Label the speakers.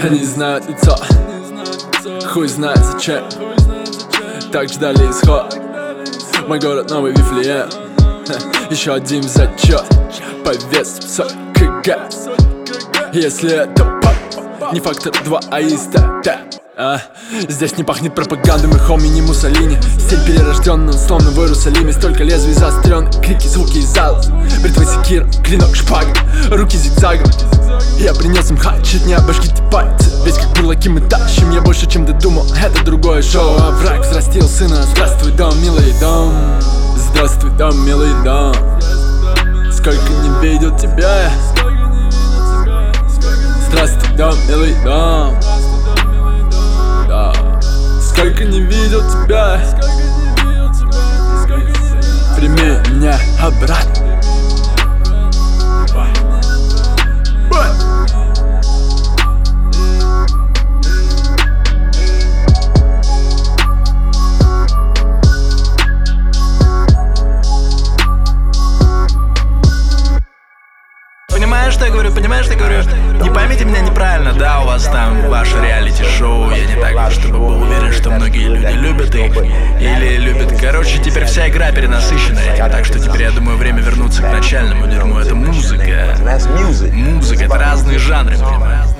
Speaker 1: Они знают лицо, хуй знает зачем. Так ждали исход. Мой город новый Вифлеем. Еще один зачет по весу 40 кг. Если это не фактор 2, а истата. Здесь не пахнет пропагандой, мы хоми, не Муссолини. Стиль перерожденный, словно в Иерусалиме. Столько лезвий заострен, крики, звуки из зала. Бритва, секира, клинок, шпага, руки зигзагом. Я принес им хат, чуть не обожгите пальцы. Ведь как бурлаки мы тащим, я больше чем додумал. Это другое шоу, а враг взрастил сына. Здравствуй, дом, милый дом. Здравствуй, дом, милый дом. Сколько не видел тебя. Здравствуй, дом, милый дом. Сколько не видел тебя. Прими меня обратно.
Speaker 2: Понимаешь, что я говорю? Понимаешь, что я говорю? Не поймите меня неправильно, да, у вас там ваше реалити-шоу. Я не так, чтобы был уверен, что многие люди любят их или любят. Короче, теперь вся игра перенасыщена этим, так что теперь, я думаю, время вернуться к начальному дерьму. Это музыка. Музыка — это разные жанры, понимаешь?